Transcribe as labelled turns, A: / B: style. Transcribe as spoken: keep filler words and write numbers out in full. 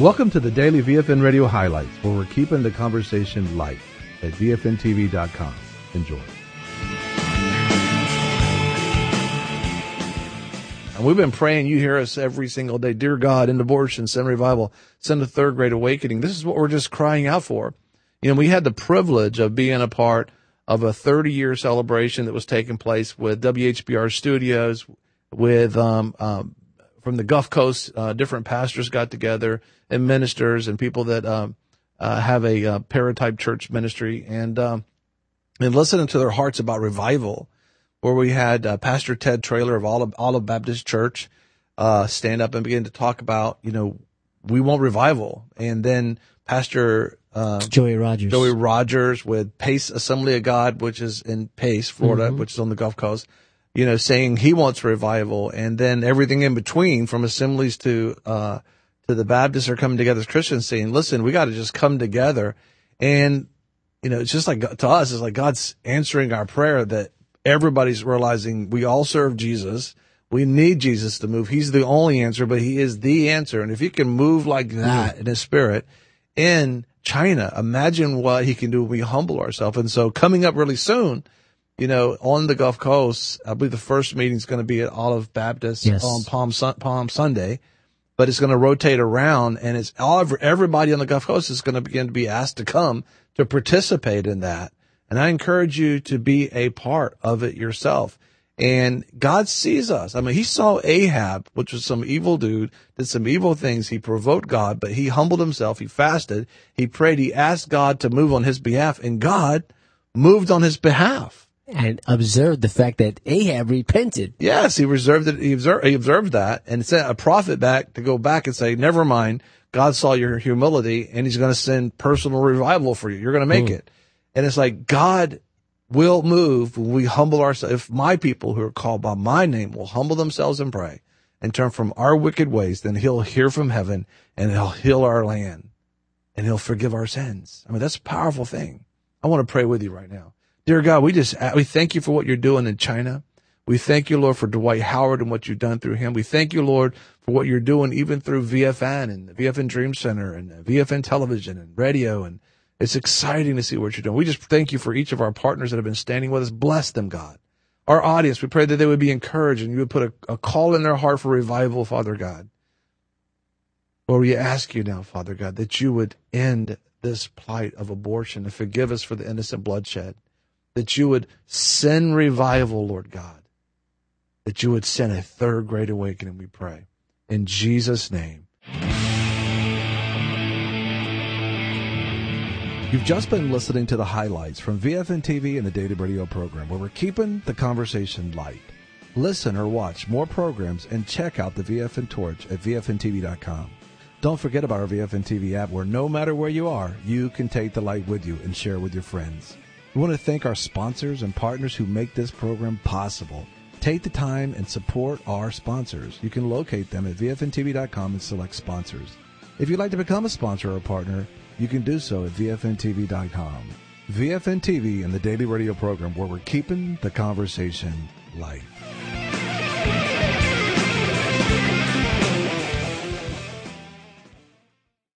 A: Welcome to the Daily V F N Radio Highlights, where we're keeping the conversation light at V F N T V dot com. Enjoy. And we've been praying. You hear us every single day. Dear God, end abortion, send revival, send a third great awakening. This is what we're just crying out for. You know, we had the privilege of being a part of a thirty-year celebration that was taking place with W H B R Studios, with um, um, from the Gulf Coast, uh, different pastors got together and ministers and people that um, uh, have a uh, paratype church ministry, and um, and listening to their hearts about revival, where we had uh, Pastor Ted Traylor of Olive, Olive Baptist Church uh, stand up and begin to talk about, you know, we want revival, and then Pastor Uh,
B: Joey Rogers.
A: Joey Rogers with Pace Assembly of God, which is in Pace, Florida,
B: mm-hmm.
A: which is on the Gulf Coast, you know, saying he wants revival. And then everything in between, from assemblies to, uh, to the Baptists are coming together as Christians saying, listen, we got to just come together. And, you know, it's just like, to us, it's like God's answering our prayer that everybody's realizing we all serve Jesus. We need Jesus to move. He's the only answer, but he is the answer. And if he can move like that mm-hmm. in his spirit in China, imagine what he can do when we humble ourselves. And so coming up really soon, you know, on the Gulf Coast, I believe the first meeting is going to be at Olive Baptist
B: yes.
A: on Palm, Palm Sunday, but it's going to rotate around, and it's all, everybody on the Gulf Coast is going to begin to be asked to come to participate in that. And I encourage you to be a part of it yourself. And God sees us. I mean, he saw Ahab, which was some evil dude, did some evil things. He provoked God, but he humbled himself. He fasted. He prayed. He asked God to move on his behalf, and God moved on his behalf.
B: And observed the fact that Ahab repented.
A: Yes, he reserved it. He observed, he observed that and sent a prophet back to go back and say, never mind. God saw your humility, and he's going to send personal revival for you. You're going to make mm. it. And it's like God will move when we humble ourselves. If my people who are called by my name will humble themselves and pray and turn from our wicked ways, then he'll hear from heaven and he'll heal our land and he'll forgive our sins. I mean, that's a powerful thing. I want to pray with you right now. Dear God, we just, we thank you for what you're doing in China. We thank you, Lord, for Dwight Howard and what you've done through him. We thank you, Lord, for what you're doing even through V F N and the V F N Dream Center and V F N Television and radio, and it's exciting to see what you're doing. We just thank you for each of our partners that have been standing with us. Bless them, God. Our audience, we pray that they would be encouraged and you would put a, a call in their heart for revival, Father God. Lord, we ask you now, Father God, that you would end this plight of abortion and forgive us for the innocent bloodshed. That you would send revival, Lord God. That you would send a third great awakening, we pray. In Jesus' name. You've just been listening to the highlights from V F N T V and the Daily Radio program, where we're keeping the conversation light. Listen or watch more programs and check out the V F N Torch at V F N T V dot com. Don't forget about our V F N T V app, where no matter where you are, you can take the light with you and share with your friends. We want to thank our sponsors and partners who make this program possible. Take the time and support our sponsors. You can locate them at V F N T V dot com and select sponsors. If you'd like to become a sponsor or a partner, you can do so at V F N T V dot com. V F N T V and the Daily Radio program, where we're keeping the conversation light.